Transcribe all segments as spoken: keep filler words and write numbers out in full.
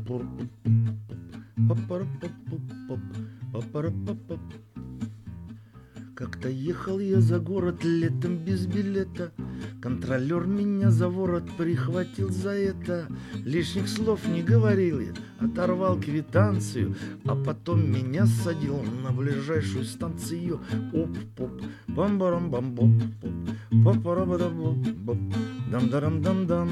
Как-то ехал я за город летом без билета. Контролер меня за ворот прихватил за это. Лишних слов не говорил я, оторвал квитанцию, а потом меня садил на ближайшую станцию. Оп-поп, бам-барам-бам-боп, поп-пара-бада-боп-боп, дам-дарам-дам-дам.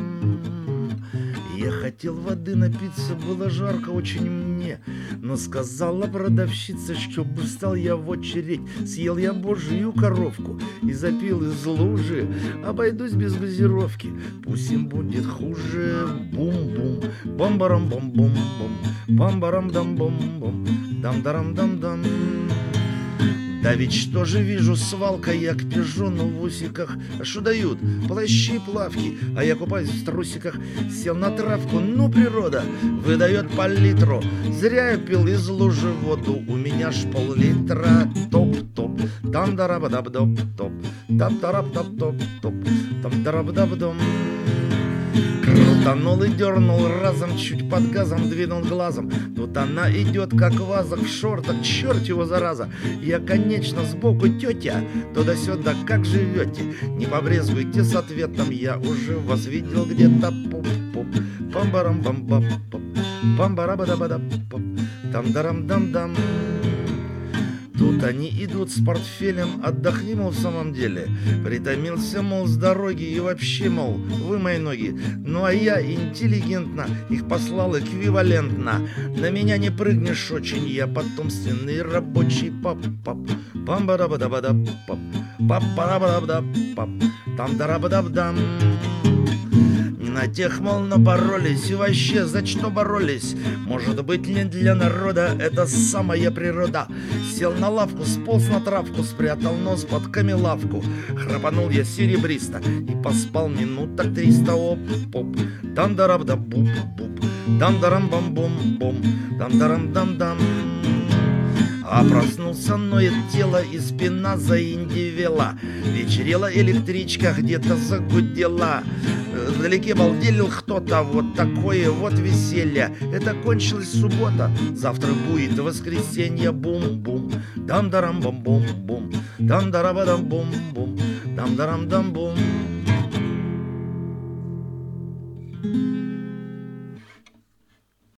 Я хотел воды напиться, было жарко очень мне, но сказала продавщица, чтобы встал я в очередь. Съел я божью коровку и запил из лужи. Обойдусь без газировки, пусть им будет хуже. Бум-бум, бам-барам-бам-бум-бум, бам-барам-дам-бум-бум, дам-дарам-дам-дам. Да ведь что же вижу, свалка я к пижону в усиках. А что дают? Плащи, плавки, а я купаюсь в трусиках. Сел на травку, ну природа выдает по литру. Зря я пил из лужи воду, у меня ж пол-литра. Топ-топ, там-дарабадаб-доп-топ, тап-тарап-топ-топ-топ, там-дарабадаб-дом. Крутанул и дернул разом, чуть под газом двинул глазом. Тут она идет, как ваза в шортах, черт его зараза. Я, конечно, сбоку тетя, туда-сюда, как живете? Не побрезгуйте с ответом, я уже вас видел где-то. Пуп-пуп, пам-барам-бам-бам-поп, пам-барабадабадап-поп, там-дарам-дам-дам. Тут они идут с портфелем, отдохни, мол, в самом деле. Притомился, мол, с дороги и вообще, мол, вы мои ноги. Ну а я интеллигентно их послал эквивалентно. На меня не прыгнешь очень, я потомственный рабочий. Пап-пап, пам-барабадабадап-пап, пап-барабадабадап-пап, там-дарабадабдам. На тех, мол, напоролись и вообще за что боролись? Может быть, не для народа, это самая природа. Сел на лавку, сполз на травку, спрятал нос под камелавку. Храпанул я серебристо и поспал минуток триста. Оп-поп, там-дарабда-буп-буп, там-дарам-бам-бом-бом, там-дарам-дам-дам. А проснулся, ноет тело и спина заиндивела. Вечерела электричка, где-то загудела. Вдалеке балделил кто-то, вот такое вот веселье. Это кончилась суббота, завтра будет воскресенье. Бум-бум, дам-дарам-бам-бум-бум, дам-дарабадам-бум-бум, дам-дарам-дам-бум.